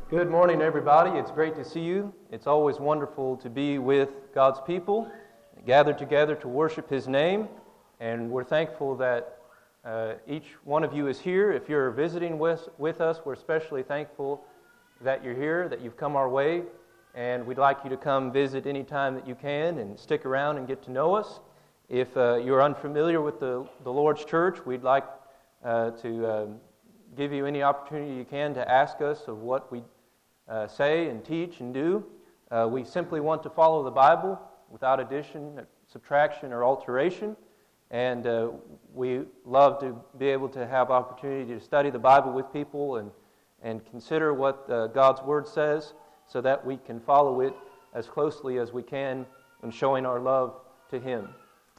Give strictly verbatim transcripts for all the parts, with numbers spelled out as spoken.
Good morning, everybody. It's great to see you. It's always wonderful to be with God's people, gathered together to worship His name, and we're thankful that uh, each one of you is here. If you're visiting with, with us, we're especially thankful that you're here, that you've come our way, and we'd like you to come visit anytime that you can and stick around and get to know us. If uh, you're unfamiliar with the, the Lord's Church, we'd like uh, to uh, give you any opportunity you can to ask us of what we Uh, say and teach and do. Uh, we simply want to follow the Bible without addition, subtraction, or alteration. And uh, we love to be able to have opportunity to study the Bible with people and, and consider what uh, God's Word says so that we can follow it as closely as we can in showing our love to Him.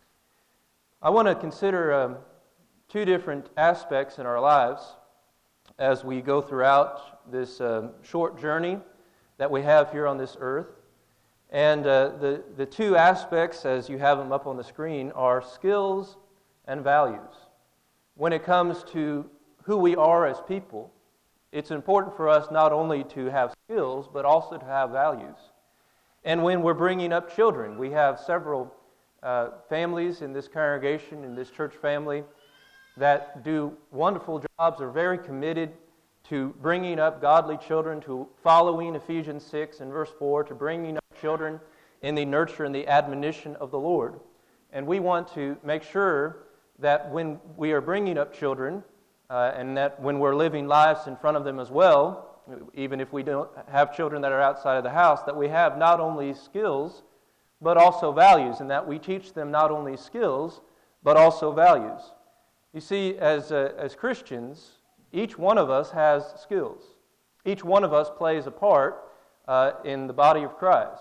I want to consider um, two different aspects in our lives as we go throughout this um, short journey that we have here on this earth. And uh, the, the two aspects, as you have them up on the screen, are skills and values. When it comes to who we are as people, it's important for us not only to have skills, but also to have values. And when we're bringing up children, we have several uh, families in this congregation, in this church family, that do wonderful jobs, are very committed to bringing up godly children, to following Ephesians six and verse four, to bringing up children in the nurture and the admonition of the Lord. And we want to make sure that when we are bringing up children, uh, and that when we're living lives in front of them as well, even if we don't have children that are outside of the house, that we have not only skills, but also values, and that we teach them not only skills, but also values. You see, as uh, as Christians, each one of us has skills. Each one of us plays a part uh, in the body of Christ.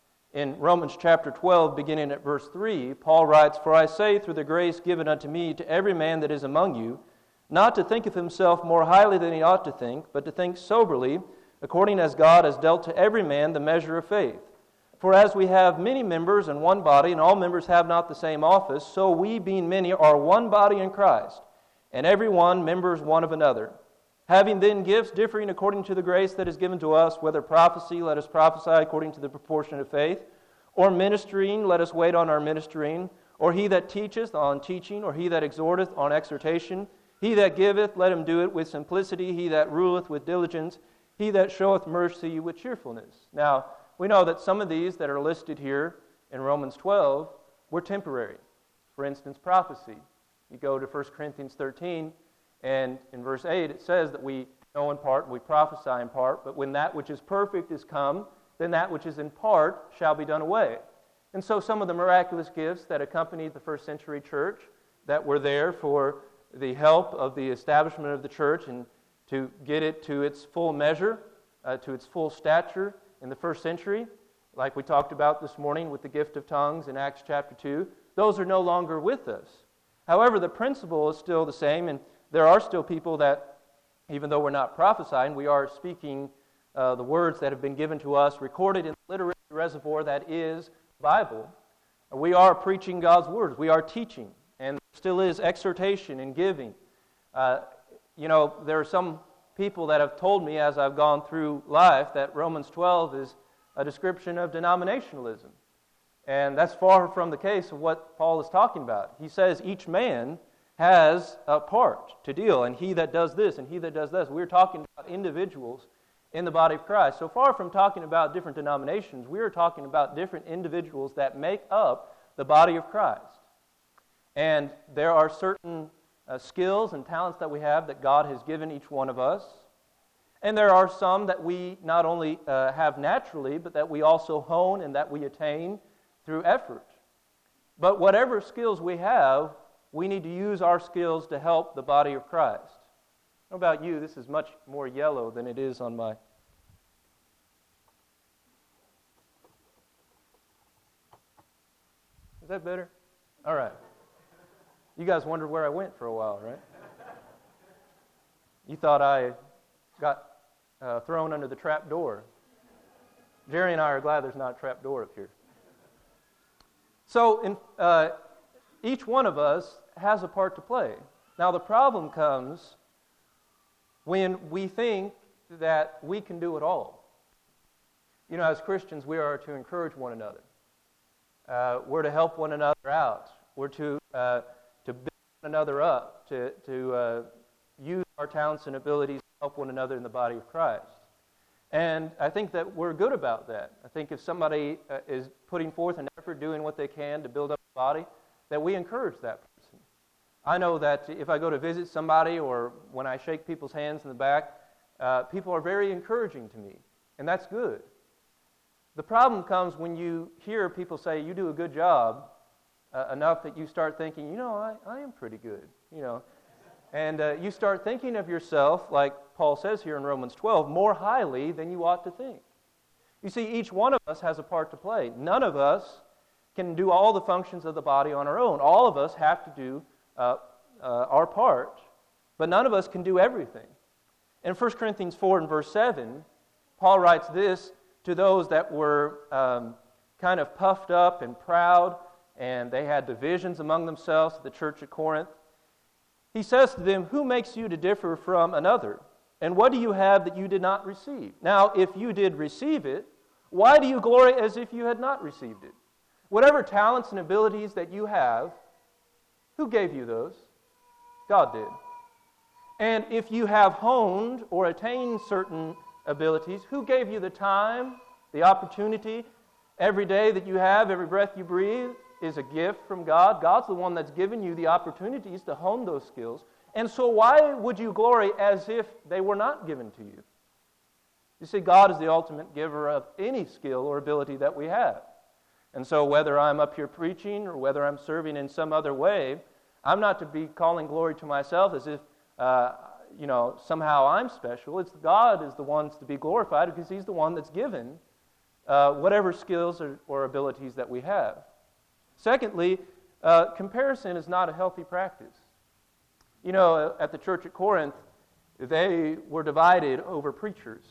In Romans chapter twelve, beginning at verse three, Paul writes, "For I say, through the grace given unto me, to every man that is among you, not to think of himself more highly than he ought to think, but to think soberly, according as God has dealt to every man the measure of faith. For as we have many members in one body, and all members have not the same office, so we, being many, are one body in Christ, and every one members one of another. Having then gifts differing according to the grace that is given to us, whether prophecy, let us prophesy according to the proportion of faith, or ministering, let us wait on our ministering, or he that teacheth on teaching, or he that exhorteth on exhortation, he that giveth, let him do it with simplicity, he that ruleth with diligence, he that showeth mercy with cheerfulness." Now, we know that some of these that are listed here in Romans twelve were temporary. For instance, prophecy. You go to First Corinthians thirteen, and in verse eight it says that we know in part and we prophesy in part, but when that which is perfect is come, then that which is in part shall be done away. And so some of the miraculous gifts that accompanied the first century church that were there for the help of the establishment of the church and to get it to its full measure, uh, to its full stature, in the first century, like we talked about this morning with the gift of tongues in Acts chapter two, those are no longer with us. However, the principle is still the same, and there are still people that, even though we're not prophesying, we are speaking uh, the words that have been given to us, recorded in the literary reservoir that is the Bible. We are preaching God's words. We are teaching, and there still is exhortation and giving. Uh, you know, there are some people that have told me as I've gone through life that Romans twelve is a description of denominationalism. And that's far from the case of what Paul is talking about. He says each man has a part to deal, and he that does this, and he that does this. We're talking about individuals in the body of Christ. So far from talking about different denominations, we are talking about different individuals that make up the body of Christ. And there are certain Uh, skills and talents that we have that God has given each one of us. And there are some that we not only uh, have naturally, but that we also hone and that we attain through effort. But whatever skills we have, we need to use our skills to help the body of Christ. How about you? This is much more yellow than it is on my... Is that better? All right. You guys wondered where I went for a while, right? You thought I got uh, thrown under the trap door. Jerry and I are glad there's not a trap door up here. So in, uh, each one of us has a part to play. Now the problem comes when we think that we can do it all. You know, as Christians, we are to encourage one another. Uh, we're to help one another out. We're to uh, to build one another up, to, to uh, use our talents and abilities to help one another in the body of Christ. And I think that we're good about that. I think if somebody uh, is putting forth an effort, doing what they can to build up the body, that we encourage that person. I know that if I go to visit somebody or when I shake people's hands in the back, uh, people are very encouraging to me, and that's good. The problem comes when you hear people say, you do a good job, uh, enough that you start thinking, you know, I, I am pretty good, you know. And uh, you start thinking of yourself, like Paul says here in Romans twelve, more highly than you ought to think. You see, each one of us has a part to play. None of us can do all the functions of the body on our own. All of us have to do uh, uh, our part, but none of us can do everything. In First Corinthians four and verse seven, Paul writes this to those that were um, kind of puffed up and proud, and they had divisions among themselves at the church at Corinth. He says to them, who makes you to differ from another? And what do you have that you did not receive? Now, if you did receive it, why do you glory as if you had not received it? Whatever talents and abilities that you have, who gave you those? God did. And if you have honed or attained certain abilities, who gave you the time, the opportunity? Every day that you have, every breath you breathe is a gift from God. God's the one that's given you the opportunities to hone those skills. And so why would you glory as if they were not given to you? You see, God is the ultimate giver of any skill or ability that we have. And so whether I'm up here preaching or whether I'm serving in some other way, I'm not to be calling glory to myself as if, uh, you know, somehow I'm special. It's God is the one to be glorified because He's the one that's given uh, whatever skills or, or abilities that we have. Secondly, uh, comparison is not a healthy practice. You know, at the church at Corinth, they were divided over preachers.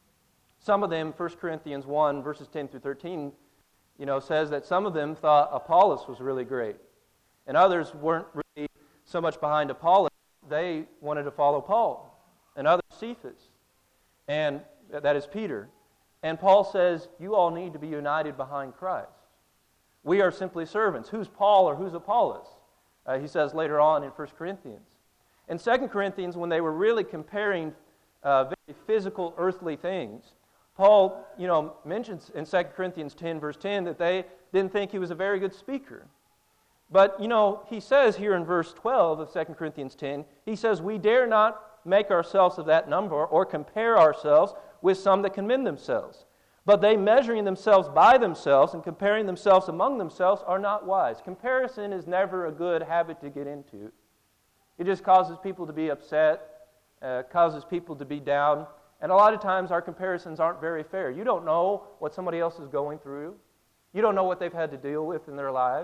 Some of them, First Corinthians one, verses ten through thirteen, you know, says that some of them thought Apollos was really great. And others weren't really so much behind Apollos. They wanted to follow Paul. And others, Cephas. And that is Peter. And Paul says, you all need to be united behind Christ. We are simply servants. Who's Paul or who's Apollos? Uh, he says later on in First Corinthians. In Second Corinthians, when they were really comparing uh, very physical, earthly things, Paul, you know, mentions in Second Corinthians ten, verse ten, that they didn't think he was a very good speaker. But, you know, he says here in verse twelve of Second Corinthians ten, he says, we dare not make ourselves of that number or compare ourselves with some that commend themselves. But they, measuring themselves by themselves and comparing themselves among themselves, are not wise. Comparison is never a good habit to get into. It just causes people to be upset, uh, causes people to be down. And a lot of times our comparisons aren't very fair. You don't know what somebody else is going through. You don't know what they've had to deal with in their life.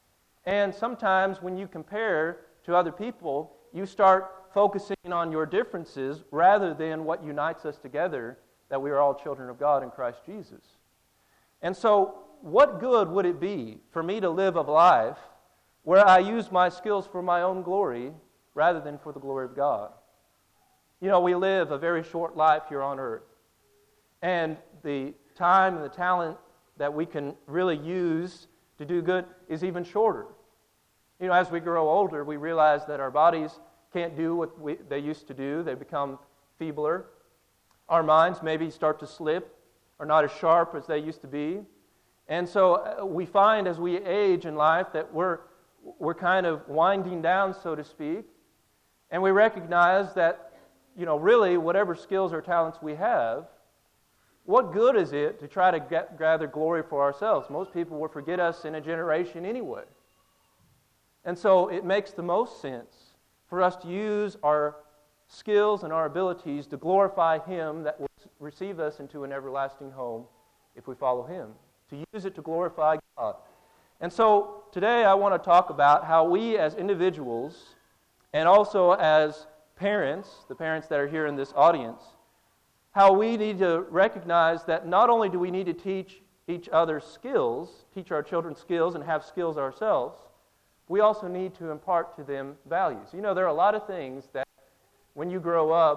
And sometimes when you compare to other people, you start focusing on your differences rather than what unites us together, that we are all children of God in Christ Jesus. And so, what good would it be for me to live a life where I use my skills for my own glory rather than for the glory of God? You know, we live a very short life here on earth. And the time and the talent that we can really use to do good is even shorter. You know, as we grow older, we realize that our bodies can't do what we, they used to do. They become feebler. Our minds maybe start to slip, are not as sharp as they used to be. And so we find as we age in life that we're, we're kind of winding down, so to speak. And we recognize that, you know, really whatever skills or talents we have, what good is it to try to get, gather glory for ourselves? Most people will forget us in a generation anyway. And so it makes the most sense for us to use our skills and our abilities to glorify Him that will receive us into an everlasting home if we follow Him. To use it to glorify God. And so today I want to talk about how we as individuals and also as parents, the parents that are here in this audience, how we need to recognize that not only do we need to teach each other skills, teach our children skills and have skills ourselves, we also need to impart to them values. You know, there are a lot of things that when you grow up,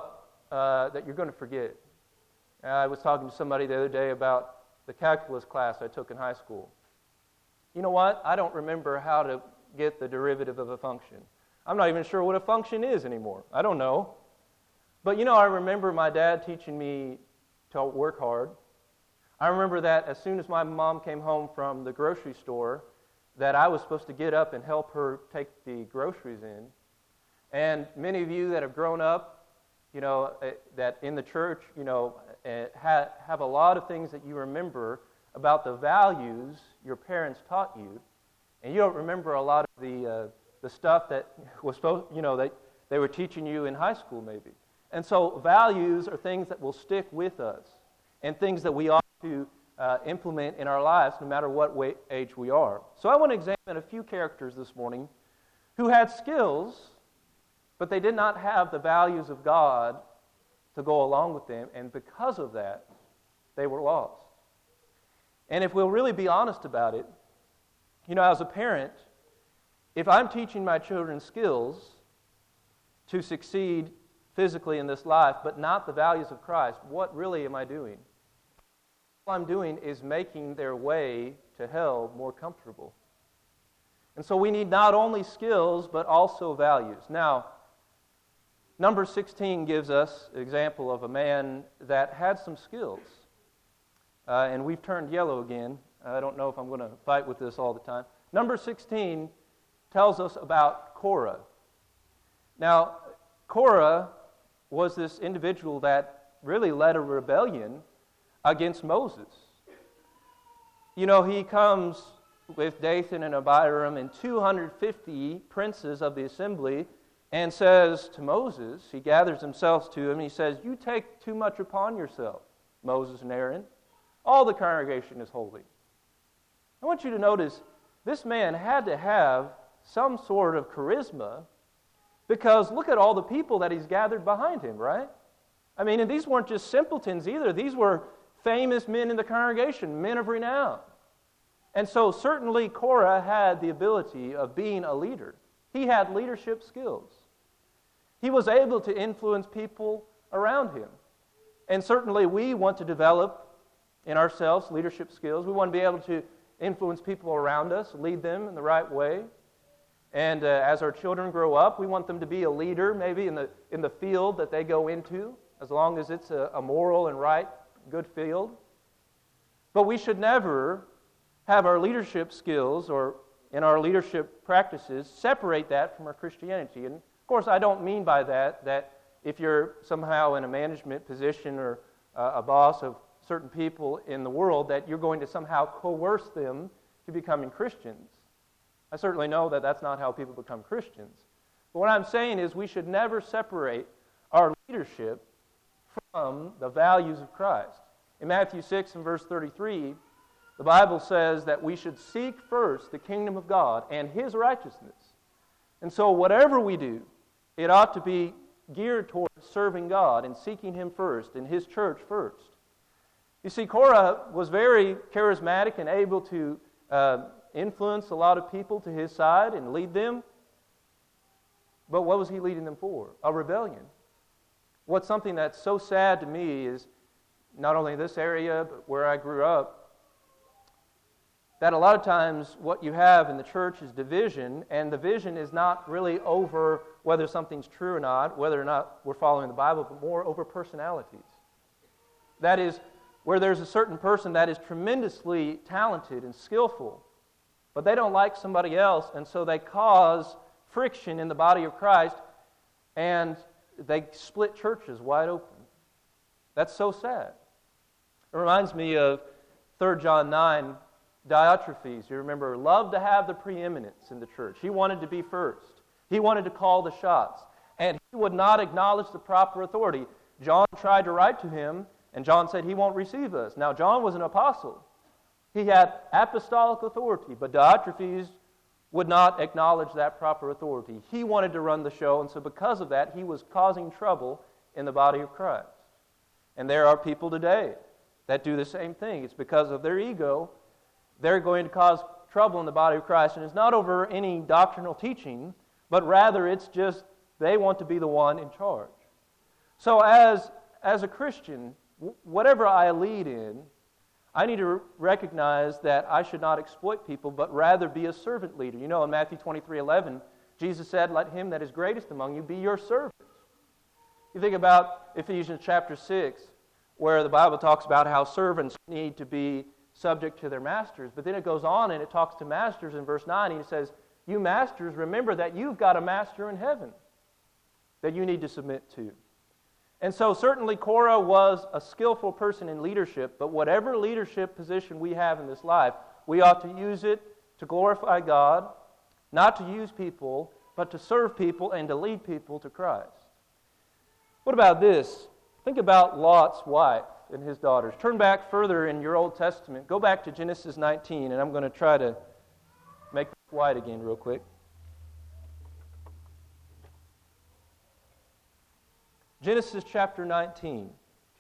uh, that you're going to forget. I was talking to somebody the other day about the calculus class I took in high school. You know what? I don't remember how to get the derivative of a function. I'm not even sure what a function is anymore. I don't know. But you know, I remember my dad teaching me to work hard. I remember that as soon as my mom came home from the grocery store, that I was supposed to get up and help her take the groceries in. And many of you that have grown up, you know, uh, that in the church, you know, uh, ha- have a lot of things that you remember about the values your parents taught you, and you don't remember a lot of the uh, the stuff that was supposed, you know, that they were teaching you in high school, maybe. And so, values are things that will stick with us, and things that we ought to uh, implement in our lives, no matter what way, age we are. So, I want to examine a few characters this morning who had skills, but they did not have the values of God to go along with them, and because of that, they were lost. And if we'll really be honest about it, you know, as a parent, if I'm teaching my children skills to succeed physically in this life, but not the values of Christ, what really am I doing? All I'm doing is making their way to hell more comfortable. And so we need not only skills, but also values. Now, number sixteen gives us an example of a man that had some skills. Uh, and we've turned yellow again. I don't know if I'm going to fight with this all the time. Number sixteen tells us about Korah. Now, Korah was this individual that really led a rebellion against Moses. You know, he comes with Dathan and Abiram and two hundred fifty princes of the assembly and says to Moses, he gathers himself to him, and he says, "You take too much upon yourself, Moses and Aaron. All the congregation is holy." I want you to notice this man had to have some sort of charisma, because look at all the people that he's gathered behind him, right? I mean, and these weren't just simpletons either. These were famous men in the congregation, men of renown. And so certainly Korah had the ability of being a leader. He had leadership skills. He was able to influence people around him. And certainly we want to develop in ourselves leadership skills. We want to be able to influence people around us, lead them in the right way. And uh, as our children grow up, we want them to be a leader maybe in the in the field that they go into, as long as it's a, a moral and right, good field. But we should never have our leadership skills or in our leadership practices separate that from our Christianity. And of course, I don't mean by that that if you're somehow in a management position or uh, a boss of certain people in the world, that you're going to somehow coerce them to becoming Christians. I certainly know that that's not how people become Christians. But what I'm saying is we should never separate our leadership from the values of Christ. In Matthew six and verse thirty-three, the Bible says that we should seek first the kingdom of God and His righteousness. And so whatever we do, it ought to be geared towards serving God and seeking Him first and His church first. You see, Korah was very charismatic and able to uh, influence a lot of people to his side and lead them. But what was he leading them for? A rebellion. What's something that's so sad to me is, not only this area, but where I grew up, that a lot of times what you have in the church is division, and the division is not really over whether something's true or not, whether or not we're following the Bible, but more over personalities. That is, where there's a certain person that is tremendously talented and skillful, but they don't like somebody else, and so they cause friction in the body of Christ, and they split churches wide open. That's so sad. It reminds me of Third John nine, Diotrephes, you remember, loved to have the preeminence in the church. He wanted to be first. He wanted to call the shots, and he would not acknowledge the proper authority. John tried to write to him, and John said, "He won't receive us." Now, John was an apostle. He had apostolic authority, but Diotrephes would not acknowledge that proper authority. He wanted to run the show, and so because of that, he was causing trouble in the body of Christ. And there are people today that do the same thing. It's because of their ego. They're going to cause trouble in the body of Christ, and it's not over any doctrinal teaching, but rather it's just they want to be the one in charge. So as, as a Christian, w- whatever I lead in, I need to r- recognize that I should not exploit people, but rather be a servant leader. You know, in Matthew twenty-three eleven, Jesus said, "Let him that is greatest among you be your servant." You think about Ephesians chapter six, where the Bible talks about how servants need to be subject to their masters. But then it goes on and it talks to masters in verse nine. And he says, "You masters, remember that you've got a master in heaven that you need to submit to." And so certainly Korah was a skillful person in leadership, but whatever leadership position we have in this life, we ought to use it to glorify God, not to use people, but to serve people and to lead people to Christ. What about this? Think about Lot's wife and his daughters. Turn back further in your Old Testament. Go back to Genesis nineteen, and I'm going to try to make this white again real quick. Genesis chapter nineteen.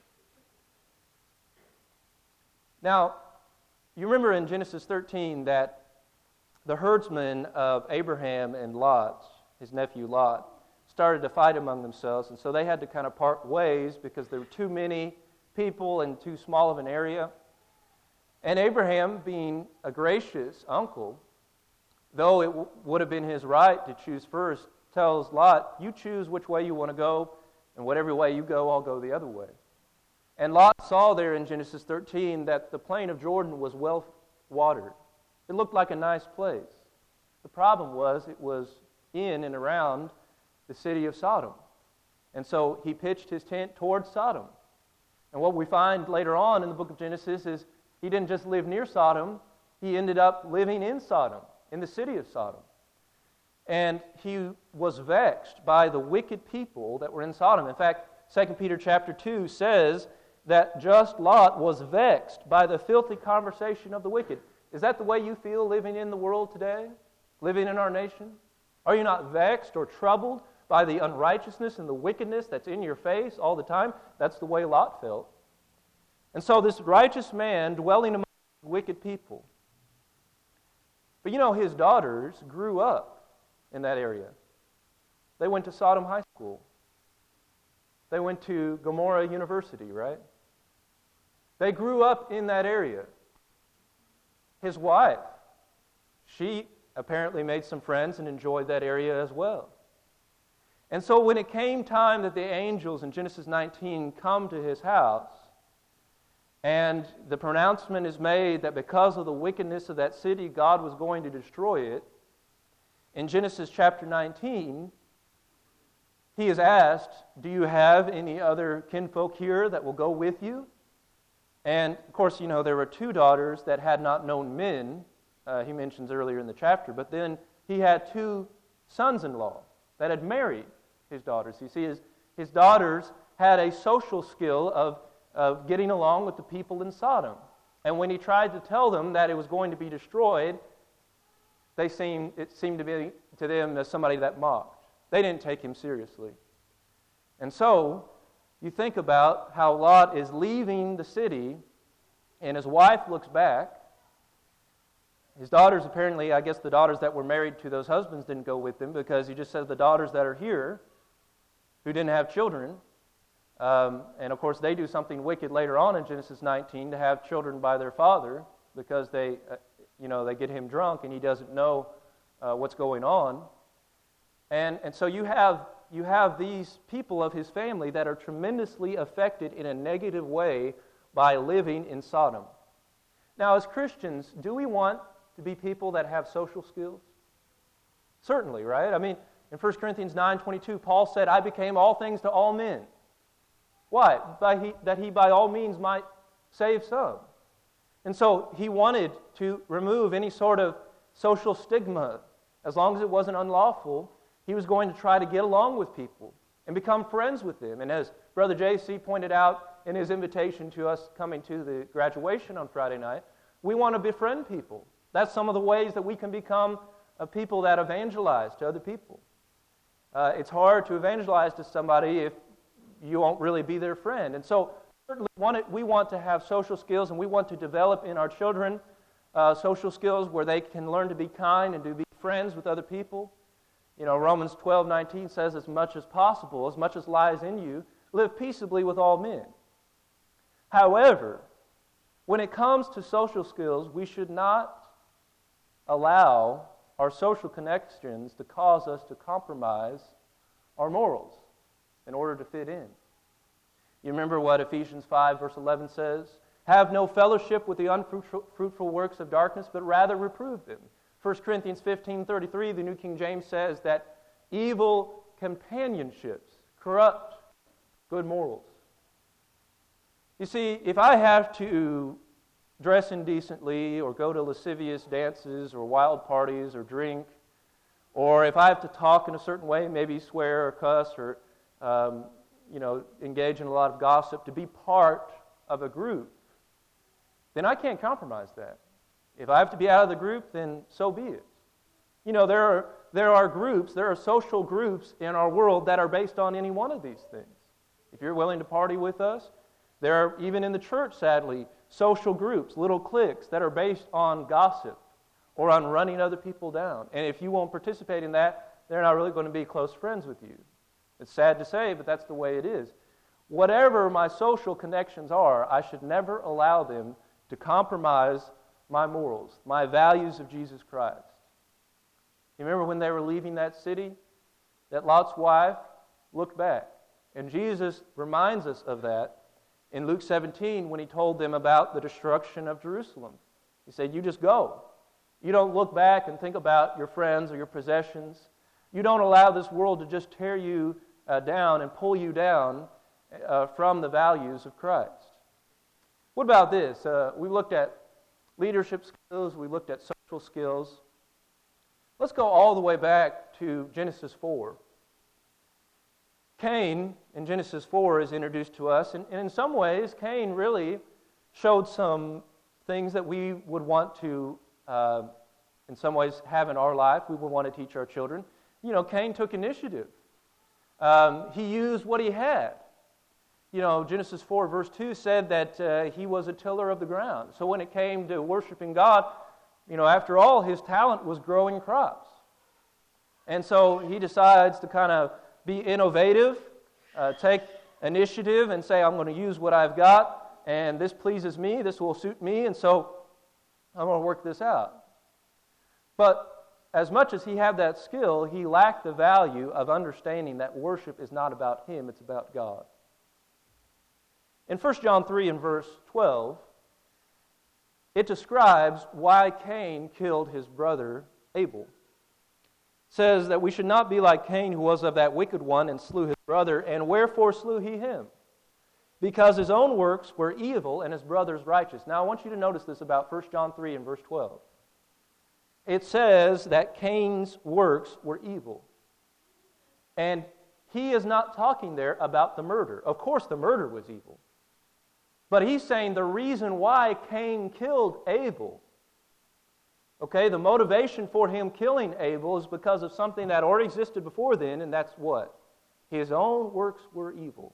Now, you remember in Genesis thirteen that the herdsmen of Abraham and Lot, his nephew Lot, started to fight among themselves, and so they had to kind of part ways because there were too many people in too small of an area. And Abraham, being a gracious uncle, though it w- would have been his right to choose first, tells Lot, "You choose which way you want to go, and whatever way you go, I'll go the other way." And Lot saw there in Genesis thirteen that the plain of Jordan was well watered. It looked like a nice place. The problem was it was in and around the city of Sodom. And so he pitched his tent towards Sodom. And what we find later on in the book of Genesis is he didn't just live near Sodom, he ended up living in Sodom, in the city of Sodom. And he was vexed by the wicked people that were in Sodom. In fact, Second Peter chapter two says that just Lot was vexed by the filthy conversation of the wicked. Is that the way you feel living in the world today? Living in our nation? Are you not vexed or troubled by the unrighteousness and the wickedness that's in your face all the time? That's the way Lot felt. And so this righteous man dwelling among wicked people. But you know, his daughters grew up in that area. They went to Sodom High School. They went to Gomorrah University, right? They grew up in that area. His wife, she apparently made some friends and enjoyed that area as well. And so when it came time that the angels in Genesis nineteen come to his house, and the pronouncement is made that because of the wickedness of that city, God was going to destroy it, in Genesis chapter nineteen, he is asked, "Do you have any other kinfolk here that will go with you?" And, of course, you know, there were two daughters that had not known men, uh, he mentions earlier in the chapter, but then he had two sons-in-law that had married his daughters. You see, his, his daughters had a social skill of, of getting along with the people in Sodom. And when he tried to tell them that it was going to be destroyed, they seemed, it seemed to be to them as somebody that mocked. They didn't take him seriously. And so, you think about how Lot is leaving the city, and his wife looks back. His daughters, apparently, I guess the daughters that were married to those husbands didn't go with them, because he just says the daughters that are here, who didn't have children, um, and of course they do something wicked later on in Genesis nineteen to have children by their father, because they, uh, you know, they get him drunk and he doesn't know uh, what's going on. And, and so you have you have these people of his family that are tremendously affected in a negative way by living in Sodom. Now, as Christians, do we want to be people that have social skills? Certainly, right? I mean, in First Corinthians nine twenty-two, Paul said, "I became all things to all men." Why? By he, that he by all means might save some. And so he wanted to remove any sort of social stigma. As long as it wasn't unlawful, he was going to try to get along with people and become friends with them. And as Brother J C pointed out in his invitation to us coming to the graduation on Friday night, we want to befriend people. That's some of the ways that we can become a people that evangelize to other people. Uh, it's hard to evangelize to somebody if you won't really be their friend. And so certainly we want to have social skills, and we want to develop in our children uh, social skills where they can learn to be kind and to be friends with other people. You know, Romans twelve nineteen says, as much as possible, as much as lies in you, live peaceably with all men. However, when it comes to social skills, we should not allow our social connections to cause us to compromise our morals in order to fit in. You remember what Ephesians five verse eleven says? Have no fellowship with the unfruitful works of darkness, but rather reprove them. First Corinthians fifteen thirty-three, the New King James says that evil companionships corrupt good morals. You see, if I have to dress indecently or go to lascivious dances or wild parties or drink, or if I have to talk in a certain way, maybe swear or cuss or um, you know, engage in a lot of gossip to be part of a group, then I can't compromise that. If I have to be out of the group, then so be it. You know, there are, there are groups, there are social groups in our world that are based on any one of these things. If you're willing to party with us, there are, even in the church, sadly, social groups, little cliques that are based on gossip or on running other people down. And if you won't participate in that, they're not really going to be close friends with you. It's sad to say, but that's the way it is. Whatever my social connections are, I should never allow them to compromise my morals, my values of Jesus Christ. You remember when they were leaving that city, that Lot's wife looked back. And Jesus reminds us of that in Luke seventeen when he told them about the destruction of Jerusalem. He said, you just go. You don't look back and think about your friends or your possessions. You don't allow this world to just tear you uh, down and pull you down uh, from the values of Christ. What about this? Uh, we looked at leadership skills. We looked at social skills. Let's go all the way back to Genesis four. Cain in Genesis four is introduced to us, and, and in some ways, Cain really showed some things that we would want to, uh, in some ways, have in our life. We would want to teach our children. You know, Cain took initiative. Um, he used what he had. You know, Genesis four verse two said that uh, he was a tiller of the ground. So when it came to worshiping God, you know, after all, his talent was growing crops. And so he decides to kind of be innovative, uh, take initiative and say, I'm going to use what I've got, and this pleases me, this will suit me, and so I'm going to work this out. But as much as he had that skill, he lacked the value of understanding that worship is not about him, it's about God. In First John three and verse twelve, it describes why Cain killed his brother Abel. It says that we should not be like Cain, who was of that wicked one and slew his brother. And wherefore slew he him? Because his own works were evil and his brother's righteous. Now I want you to notice this about First John three and verse twelve. It says that Cain's works were evil. And he is not talking there about the murder. Of course the murder was evil. But he's saying the reason why Cain killed Abel, okay, the motivation for him killing Abel is because of something that already existed before then, and that's what? His own works were evil.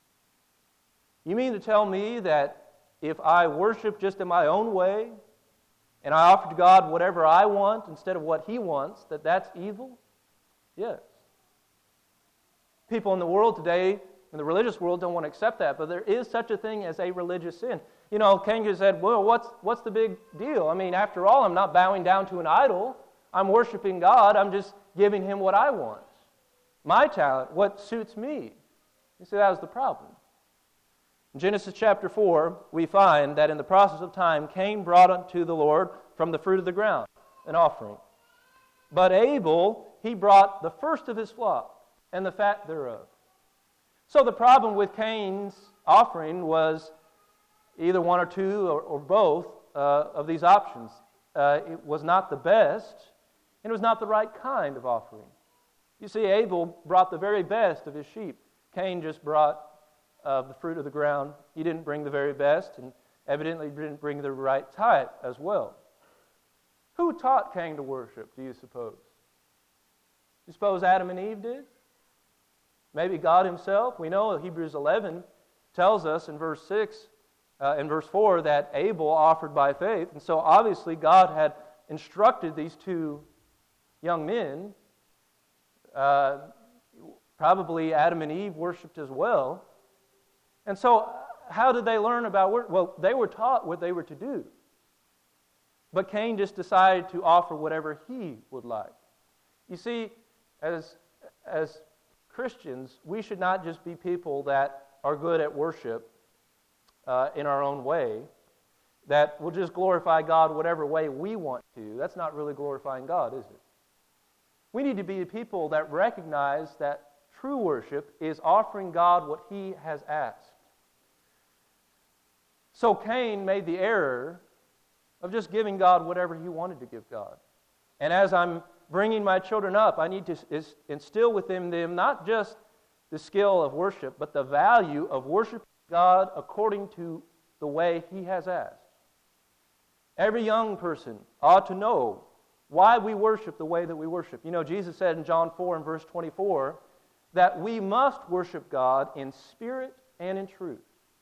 You mean to tell me that if I worship just in my own way, and I offer to God whatever I want instead of what He wants, that that's evil? Yes. People in the world today, in the religious world, don't want to accept that, but there is such a thing as a religious sin. You know, Cain just said, well, what's, what's the big deal? I mean, after all, I'm not bowing down to an idol. I'm worshiping God. I'm just giving Him what I want. My talent, what suits me. You see, that was the problem. In Genesis chapter four, we find that in the process of time, Cain brought unto the Lord from the fruit of the ground an offering. But Abel, he brought the first of his flock and the fat thereof. So the problem with Cain's offering was either one or two or, or both uh, of these options. Uh, it was not the best, and it was not the right kind of offering. You see, Abel brought the very best of his sheep. Cain just brought of the fruit of the ground. He didn't bring the very best, and evidently didn't bring the right type as well. Who taught Cain to worship, do you suppose? You suppose Adam and Eve did? Maybe God Himself? We know Hebrews eleven tells us in verse six, uh, in verse four, that Abel offered by faith, and so obviously God had instructed these two young men. Uh, probably Adam and Eve worshipped as well. And so, how did they learn about worship? Well, they were taught what they were to do. But Cain just decided to offer whatever he would like. You see, as, as Christians, we should not just be people that are good at worship uh, in our own way, that will just glorify God whatever way we want to. That's not really glorifying God, is it? We need to be people that recognize that true worship is offering God what He has asked. So Cain made the error of just giving God whatever he wanted to give God. And as I'm bringing my children up, I need to instill within them not just the skill of worship, but the value of worshiping God according to the way He has asked. Every young person ought to know why we worship the way that we worship. You know, Jesus said in John four and verse twenty-four that we must worship God in spirit and in truth.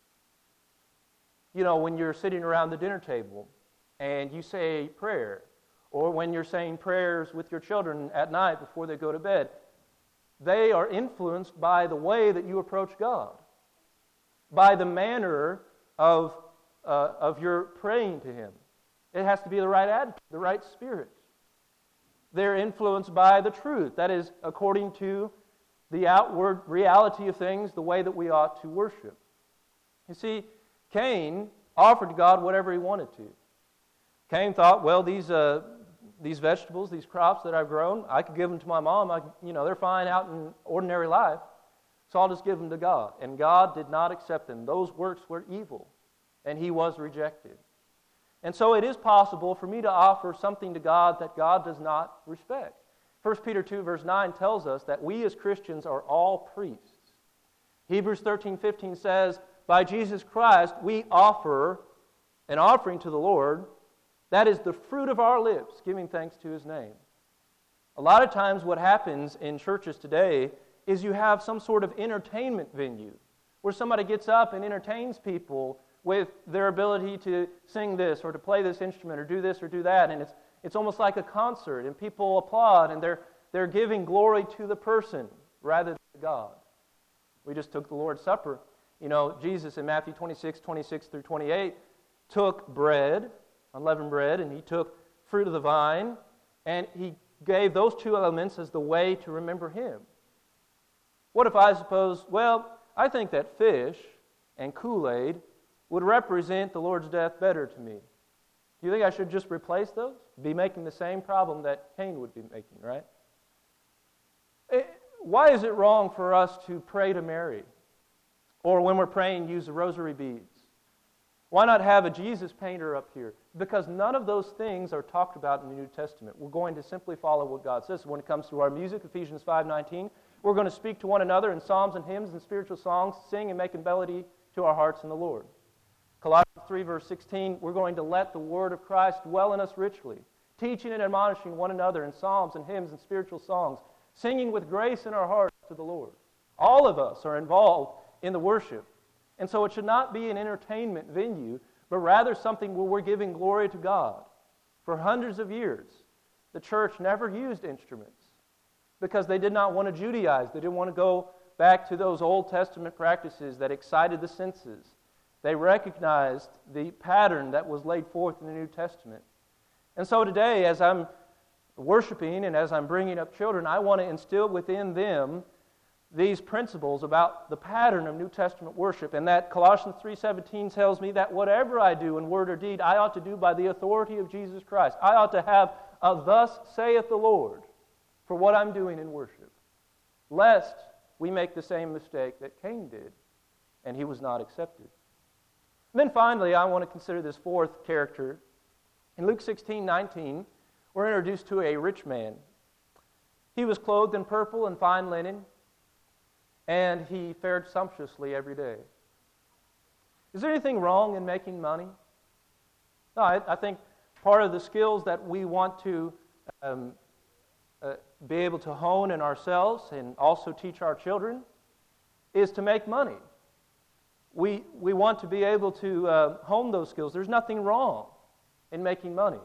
You know, when you're sitting around the dinner table and you say prayer, or when you're saying prayers with your children at night before they go to bed, they are influenced by the way that you approach God, by the manner of, uh, of your praying to Him. It has to be the right attitude, the right spirit. They're influenced by the truth. That is, according to the outward reality of things, the way that we ought to worship. You see, Cain offered God whatever he wanted to. Cain thought, well, these uh, these vegetables, these crops that I've grown, I could give them to my mom. I, you know, they're fine out in ordinary life, so I'll just give them to God. And God did not accept them. Those works were evil, and he was rejected. And so it is possible for me to offer something to God that God does not respect. First Peter two verse nine tells us that we as Christians are all priests. Hebrews thirteen fifteen says, by Jesus Christ we offer an offering to the Lord that is the fruit of our lips, giving thanks to His name. A lot of times what happens in churches today is you have some sort of entertainment venue where somebody gets up and entertains people with their ability to sing this or to play this instrument or do this or do that, and it's it's almost like a concert, and people applaud, and they're they're giving glory to the person rather than to God. We just took the Lord's Supper. You know, Jesus in Matthew twenty-six, twenty-six through twenty-eight took bread, unleavened bread, and He took fruit of the vine, and He gave those two elements as the way to remember Him. What if I suppose, well, I think that fish and Kool-Aid would represent the Lord's death better to me. Do you think I should just replace those? Be making the same problem that Cain would be making, right? It, why is it wrong for us to pray to Mary? Or when we're praying, use the rosary beads? Why not have a Jesus painter up here? Because none of those things are talked about in the New Testament. We're going to simply follow what God says. When it comes to our music, Ephesians five nineteen, we're going to speak to one another in psalms and hymns and spiritual songs, sing and make melody to our hearts in the Lord. Colossians three, verse sixteen, we're going to let the word of Christ dwell in us richly, teaching and admonishing one another in psalms and hymns and spiritual songs, singing with grace in our hearts to the Lord. All of us are involved in the worship. And so it should not be an entertainment venue, but rather something where we're giving glory to God. For hundreds of years, the church never used instruments because they did not want to Judaize. They didn't want to go back to those Old Testament practices that excited the senses. They recognized the pattern that was laid forth in the New Testament. And so today, as I'm worshiping and as I'm bringing up children, I want to instill within them these principles about the pattern of New Testament worship, and that Colossians three seventeen tells me that whatever I do in word or deed, I ought to do by the authority of Jesus Christ. I ought to have a thus saith the Lord for what I'm doing in worship, lest we make the same mistake that Cain did, and he was not accepted. And then finally, I want to consider this fourth character. In Luke sixteen nineteen, we're introduced to a rich man. He was clothed in purple and fine linen, and he fared sumptuously every day. Is there anything wrong in making money? No, I, I think part of the skills that we want to um, uh, be able to hone in ourselves and also teach our children is to make money. We, we want to be able to uh, hone those skills. There's nothing wrong in making money.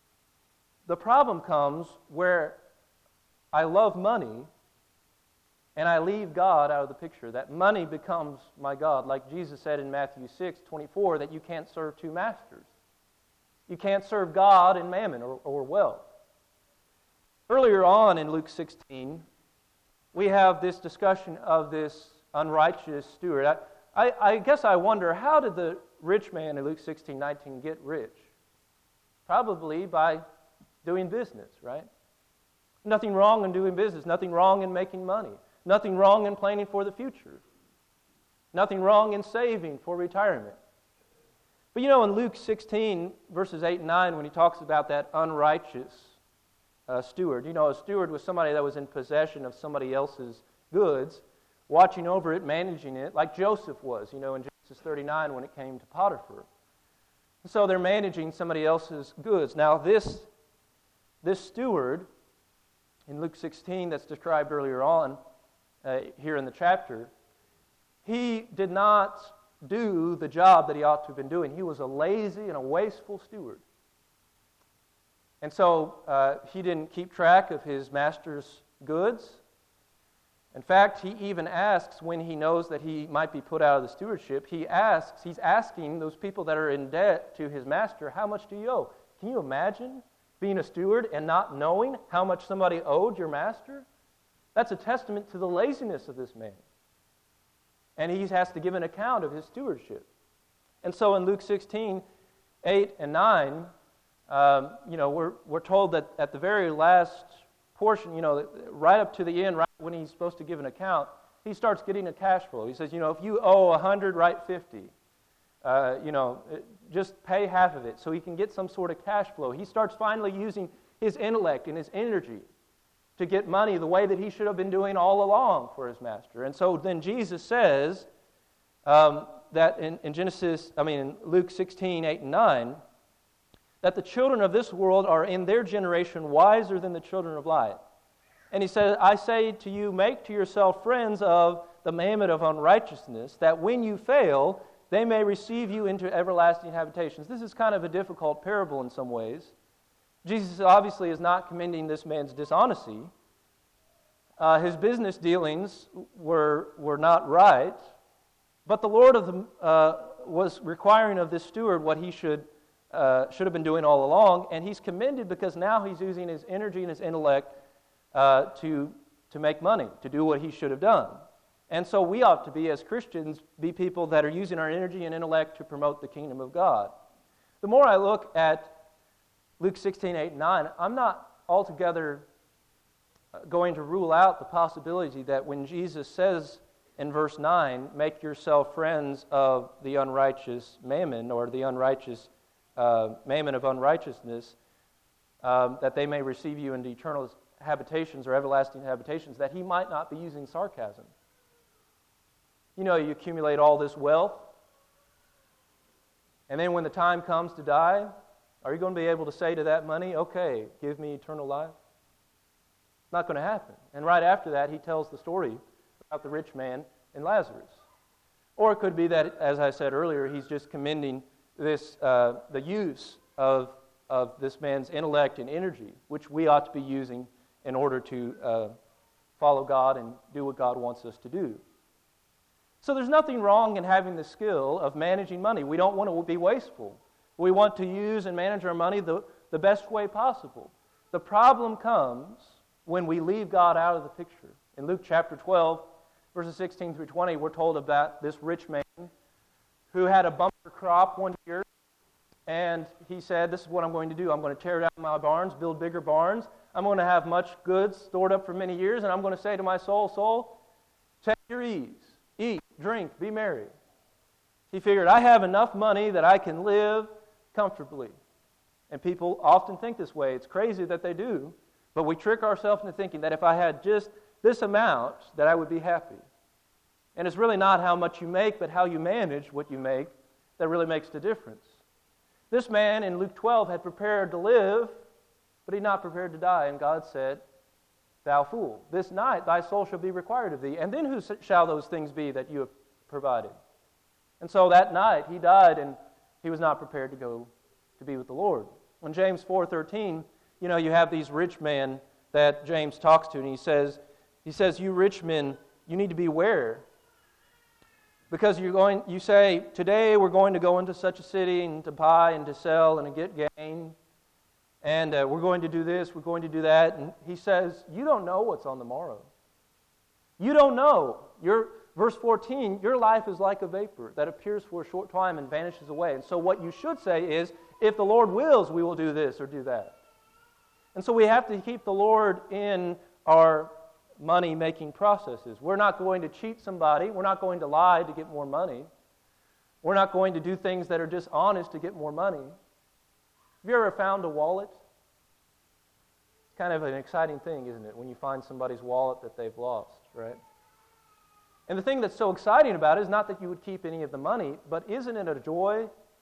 The problem comes where I love money and I leave God out of the picture, that money becomes my God, like Jesus said in Matthew six twenty-four, that you can't serve two masters. You can't serve God and mammon or, or wealth. Earlier on in Luke sixteen, we have this discussion of this unrighteous steward. I, I, I guess I wonder, how did the rich man in Luke sixteen nineteen get rich? Probably by doing business, right? Nothing wrong in doing business. Nothing wrong in making money. Nothing wrong in planning for the future. Nothing wrong in saving for retirement. But you know, in Luke sixteen, verses eight and nine, when he talks about that unrighteous uh, steward, you know, a steward was somebody that was in possession of somebody else's goods, watching over it, managing it, like Joseph was, you know, in Genesis thirty-nine when it came to Potiphar. And so they're managing somebody else's goods. Now, this, this steward, in Luke sixteen, that's described earlier on, uh, here in the chapter, he did not do the job that he ought to have been doing. He was a lazy and a wasteful steward. And so uh, he didn't keep track of his master's goods. In fact, he even asks, when he knows that he might be put out of the stewardship, he asks, he's asking those people that are in debt to his master, how much do you owe? Can you imagine being a steward and not knowing how much somebody owed your master? That's a testament to the laziness of this man. And he has to give an account of his stewardship. And so in Luke sixteen, eight and nine, um, you know, we're, we're told that at the very last portion, you know, right up to the end, right when he's supposed to give an account, he starts getting a cash flow. He says, you know, if you owe one hundred, write fifty. Uh, you know, just pay half of it so he can get some sort of cash flow. He starts finally using his intellect and his energy to get money the way that he should have been doing all along for his master. And so then Jesus says um, that in, in Genesis, I mean in Luke sixteen, eight and nine, that the children of this world are in their generation wiser than the children of light. And he says, I say to you, make to yourself friends of the mammon of unrighteousness, that when you fail, they may receive you into everlasting habitations. This is kind of a difficult parable in some ways. Jesus obviously is not commending this man's dishonesty. Uh, his business dealings were, were not right, but the Lord of the, uh, was requiring of this steward what he should Uh, should have been doing all along, and he's commended because now he's using his energy and his intellect uh, to, to make money, to do what he should have done. And so we ought to be, as Christians, be people that are using our energy and intellect to promote the kingdom of God. The more I look at Luke sixteen, eight, and nine, I'm not altogether going to rule out the possibility that when Jesus says in verse nine, make yourself friends of the unrighteous mammon, or the unrighteous Uh, mammon of unrighteousness, um, that they may receive you into eternal habitations or everlasting habitations, that he might not be using sarcasm. You know, you accumulate all this wealth, and then when the time comes to die, are you going to be able to say to that money, okay, give me eternal life? It's not going to happen. And right after that, he tells the story about the rich man and Lazarus. Or it could be that, as I said earlier, he's just commending this uh, the use of, of this man's intellect and energy, which we ought to be using in order to uh, follow God and do what God wants us to do. So there's nothing wrong in having the skill of managing money. We don't want to be wasteful. We want to use and manage our money the, the best way possible. The problem comes when we leave God out of the picture. In Luke chapter twelve, verses sixteen through twenty, we're told about this rich man who had a bumper crop one year, and he said, this is what I'm going to do. I'm going to tear down my barns, build bigger barns. I'm going to have much goods stored up for many years, and I'm going to say to my soul, soul, take your ease, eat, drink, be merry. He figured, I have enough money that I can live comfortably. And people often think this way. It's crazy that they do, but we trick ourselves into thinking that if I had just this amount, that I would be happy. And it's really not how much you make, but how you manage what you make that really makes the difference. This man in Luke twelve had prepared to live, but he not prepared to die. And God said, thou fool, this night thy soul shall be required of thee. And then who shall those things be that you have provided? And so that night he died, and he was not prepared to go to be with the Lord. In James four thirteen, you know, you have these rich men that James talks to, and he says, he says, you rich men, you need to be aware. Because you're going, you say, today we're going to go into such a city and to buy and to sell and to get gain. And uh, we're going to do this, we're going to do that. And he says, you don't know what's on the morrow. You don't know. Your, verse fourteen, your life is like a vapor that appears for a short time and vanishes away. And so what you should say is, if the Lord wills, we will do this or do that. And so we have to keep the Lord in our money-making processes. We're not going to cheat somebody. We're not going to lie to get more money. We're not going to do things that are dishonest to get more money. Have you ever found a wallet? It's kind of an exciting thing, isn't it, when you find somebody's wallet that they've lost, right? And the thing that's so exciting about it is not that you would keep any of the money, but isn't it a joy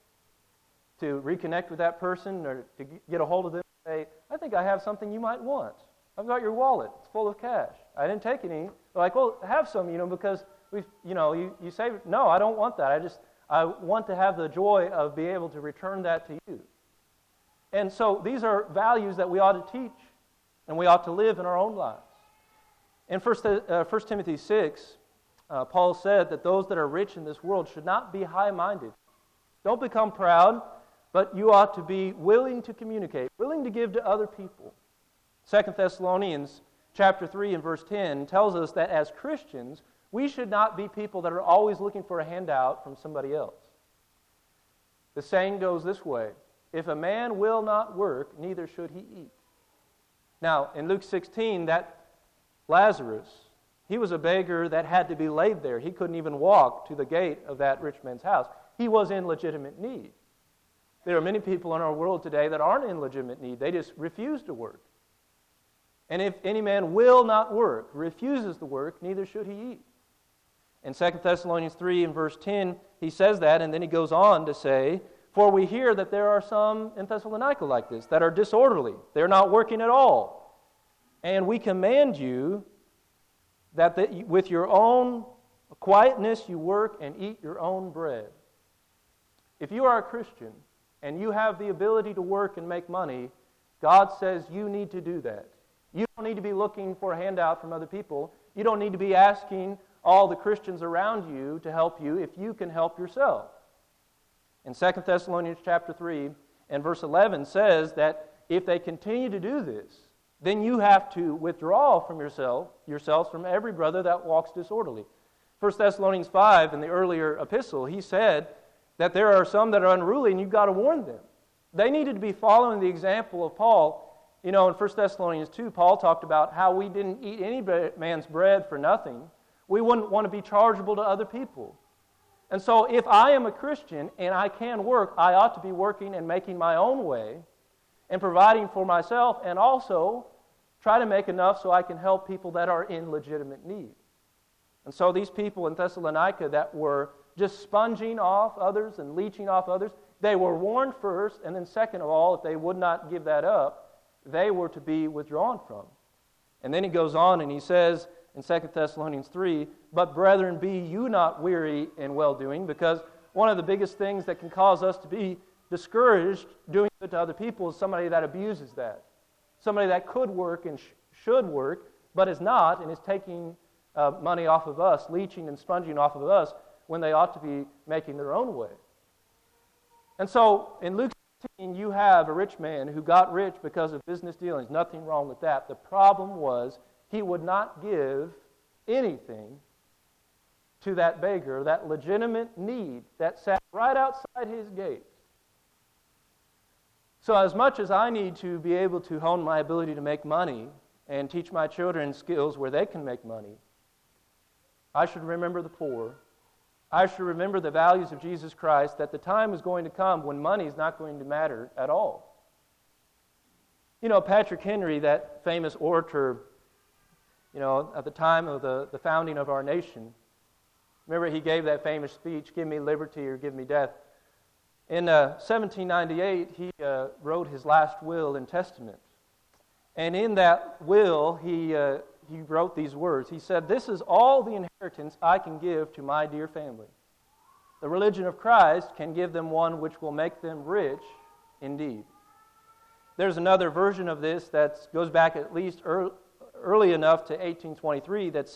to reconnect with that person or to get a hold of them and say, I think I have something you might want. I've got your wallet. It's full of cash. I didn't take any. They're like, well, have some, you know, because we, you know, you, you say, no, I don't want that. I just, I want to have the joy of being able to return that to you. And so these are values that we ought to teach and we ought to live in our own lives. In First uh, First Timothy six, uh, Paul said that those that are rich in this world should not be high-minded. Don't become proud, but you ought to be willing to communicate, willing to give to other people. Second Thessalonians chapter three and verse ten tells us that as Christians, we should not be people that are always looking for a handout from somebody else. The saying goes this way, if a man will not work, neither should he eat. Now, in Luke sixteen, that Lazarus, he was a beggar that had to be laid there. He couldn't even walk to the gate of that rich man's house. He was in legitimate need. There are many people in our world today that aren't in legitimate need. They just refuse to work. And if any man will not work, refuses to work, neither should he eat. In Second Thessalonians three and verse ten, he says that, and then he goes on to say, for we hear that there are some in Thessalonica like this, that are disorderly. They're not working at all. And we command you that the, with your own quietness you work and eat your own bread. If you are a Christian and you have the ability to work and make money, God says you need to do that. You don't need to be looking for a handout from other people. You don't need to be asking all the Christians around you to help you if you can help yourself. In Second Thessalonians chapter three and verse eleven says that if they continue to do this, then you have to withdraw from yourself, yourselves from every brother that walks disorderly. First Thessalonians five, in the earlier epistle, he said that there are some that are unruly and you've got to warn them. They needed to be following the example of Paul. You know, in First Thessalonians two, Paul talked about how we didn't eat any man's bread for nothing. We wouldn't want to be chargeable to other people. And so if I am a Christian and I can work, I ought to be working and making my own way and providing for myself and also try to make enough so I can help people that are in legitimate need. And so these people in Thessalonica that were just sponging off others and leeching off others, they were warned first, and then second of all, if they would not give that up, they were to be withdrawn from. And then he goes on and he says in Second Thessalonians three, but brethren, be you not weary in well-doing, because one of the biggest things that can cause us to be discouraged doing good to other people is somebody that abuses that. Somebody that could work and sh- should work, but is not, and is taking uh, money off of us, leeching and sponging off of us, when they ought to be making their own way. And so, in Luke sixteen, you have a rich man who got rich because of business dealings. Nothing wrong with that. The problem was he would not give anything to that beggar, that legitimate need that sat right outside his gate. So as much as I need to be able to hone my ability to make money and teach my children skills where they can make money, I should remember the poor. I should remember the values of Jesus Christ, that the time is going to come when money is not going to matter at all. You know, Patrick Henry, that famous orator, you know, at the time of the, the founding of our nation, remember he gave that famous speech, give me liberty or give me death. In uh, seventeen ninety-eight, he uh, wrote his last will and testament. And in that will, he, uh, he wrote these words. He said, this is all the inheritance I can give to my dear family. The religion of Christ can give them one which will make them rich indeed. There's another version of this that goes back at least early, early enough to eighteen twenty-three that says,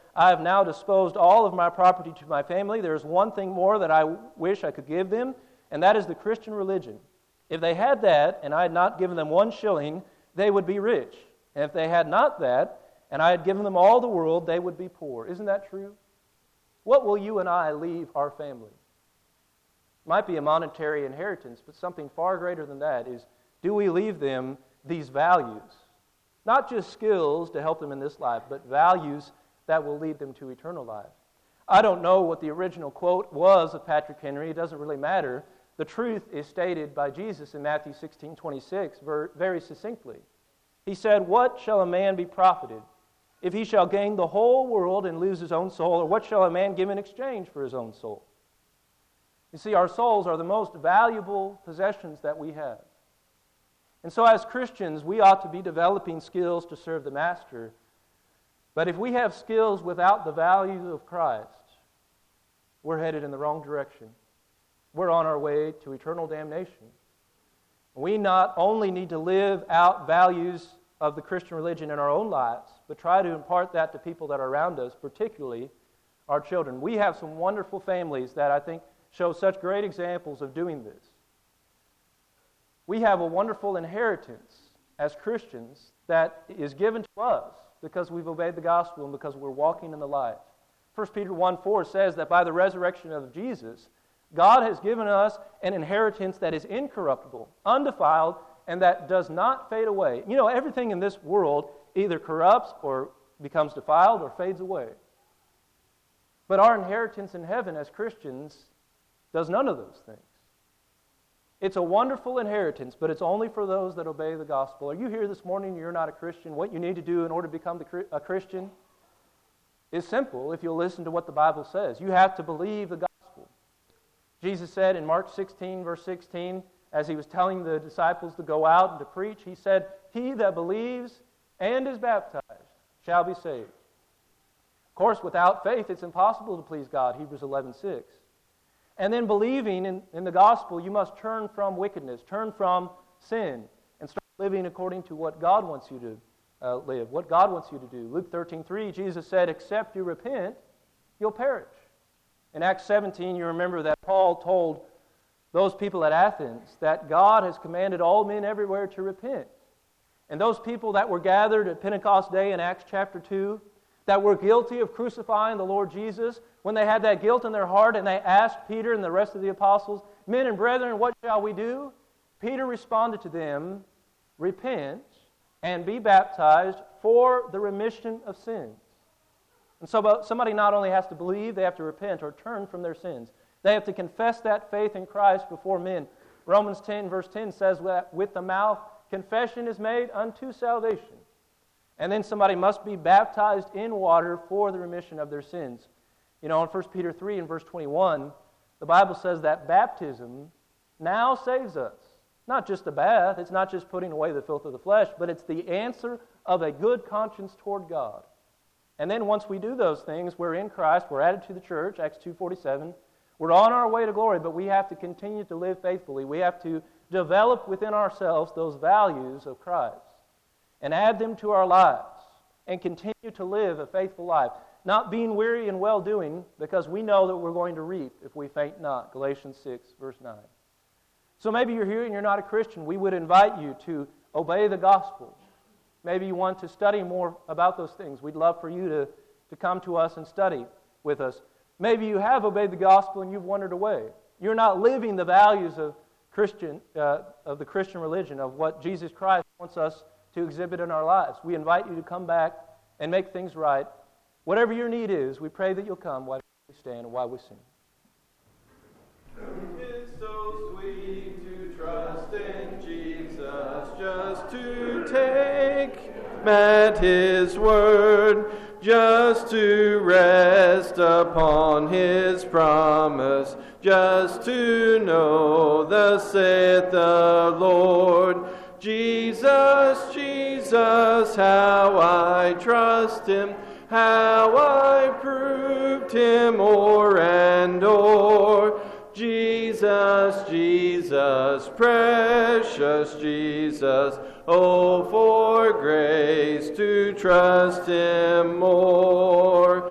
I have now disposed all of my property to my family. There is one thing more that I wish I could give them, and that is the Christian religion. If they had that, and I had not given them one shilling, they would be rich. And if they had not that, and I had given them all the world, they would be poor. Isn't that true? What will you and I leave our family? It might be a monetary inheritance, but something far greater than that is, do we leave them these values? Not just skills to help them in this life, but values that will lead them to eternal life. I don't know what the original quote was of Patrick Henry. It doesn't really matter. The truth is stated by Jesus in Matthew sixteen twenty-six very succinctly. He said, "What shall a man be profited if he shall gain the whole world and lose his own soul? Or what shall a man give in exchange for his own soul?" You see, our souls are the most valuable possessions that we have. And so as Christians, we ought to be developing skills to serve the Master. But if we have skills without the value of Christ, we're headed in the wrong direction. We're on our way to eternal damnation. We not only need to live out values of the Christian religion in our own lives, but try to impart that to people that are around us, particularly our children. We have some wonderful families that I think show such great examples of doing this. We have a wonderful inheritance as Christians that is given to us because we've obeyed the gospel and because we're walking in the light. First Peter one four says that by the resurrection of Jesus, God has given us an inheritance that is incorruptible, undefiled, and that does not fade away. You know, everything in this world either corrupts or becomes defiled or fades away. But our inheritance in heaven as Christians does none of those things. It's a wonderful inheritance, but it's only for those that obey the gospel. Are you here this morning and you're not a Christian? What you need to do in order to become the, a Christian is simple if you'll listen to what the Bible says. You have to believe the gospel. Jesus said in Mark sixteen, verse sixteen, as he was telling the disciples to go out and to preach, he said, "He that believes and is baptized shall be saved." Of course, without faith, it's impossible to please God, Hebrews eleven six. And then believing in, in the gospel, you must turn from wickedness, turn from sin, and start living according to what God wants you to uh, live, what God wants you to do. Luke thirteen three, Jesus said, "Except you repent, you'll perish." In Acts seventeen, you remember that Paul told those people at Athens that God has commanded all men everywhere to repent. And those people that were gathered at Pentecost Day in Acts chapter two, that were guilty of crucifying the Lord Jesus, when they had that guilt in their heart and they asked Peter and the rest of the apostles, "Men and brethren, what shall we do?" Peter responded to them, "Repent and be baptized for the remission of sins." And so somebody not only has to believe, they have to repent or turn from their sins. They have to confess that faith in Christ before men. Romans ten verse ten says that with the mouth confession is made unto salvation. And then somebody must be baptized in water for the remission of their sins. You know, in First Peter three and verse twenty-one, the Bible says that baptism now saves us. Not just a bath, it's not just putting away the filth of the flesh, but it's the answer of a good conscience toward God. And then once we do those things, we're in Christ, we're added to the church, Acts two forty-seven. We're on our way to glory, but we have to continue to live faithfully. We have to develop within ourselves those values of Christ and add them to our lives and continue to live a faithful life, not being weary in well-doing, because we know that we're going to reap if we faint not. Galatians six, verse nine. So maybe you're here and you're not a Christian. We would invite you to obey the gospel. Maybe you want to study more about those things. We'd love for you to, to come to us and study with us. Maybe you have obeyed the gospel and you've wandered away. You're not living the values of Christian, uh, of the Christian religion, of what Jesus Christ wants us to exhibit in our lives. We invite you to come back and make things right. Whatever your need is, we pray that you'll come while we stand and while we sing. It's so sweet to trust in Jesus, just to take at His word, just to rest upon His promise, just to know thus saith the Lord. Jesus, Jesus, how I trust Him, how I proved Him o'er and o'er. Jesus, Jesus, precious Jesus, oh, for grace to trust Him more.